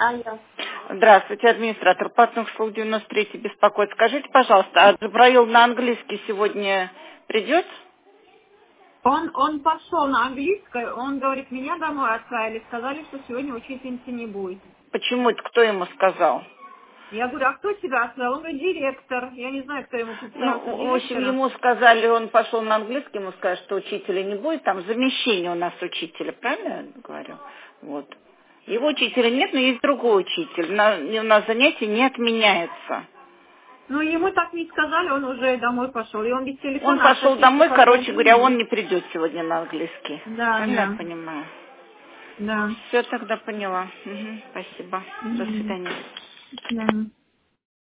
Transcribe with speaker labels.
Speaker 1: Алло.
Speaker 2: Здравствуйте, администратор платных услуг 93 беспокоит. Скажите, пожалуйста, а Джабраил на английский сегодня придет?
Speaker 1: Он пошел на английский, он говорит, меня домой отправили, сказали, что сегодня учительницы не будет.
Speaker 2: Почему это? Кто ему сказал?
Speaker 1: Я говорю, а кто тебя отправил? Он говорит, директор. Я не знаю, кто ему
Speaker 2: Ну,
Speaker 1: представился,
Speaker 2: в общем,
Speaker 1: директора.
Speaker 2: ему сказали, он пошел на английский, ему сказали, что учителя не будет, там замещение у нас учителя, правильно я говорю? Вот. Его учителя нет, но есть другой учитель. У нас занятие не отменяется.
Speaker 1: Ну, ему так не сказали, он уже домой пошел. И он без
Speaker 2: Он
Speaker 1: телефона, а
Speaker 2: пошел
Speaker 1: соседки
Speaker 2: домой,
Speaker 1: по
Speaker 2: короче говоря, он
Speaker 1: магазину.
Speaker 2: не придет сегодня на английский.
Speaker 1: Да,
Speaker 2: Правильно я
Speaker 1: да,
Speaker 2: понимаю?
Speaker 1: да.
Speaker 2: Все, тогда поняла. Мгм, спасибо. До
Speaker 1: Мгм.
Speaker 2: свидания.
Speaker 1: Да.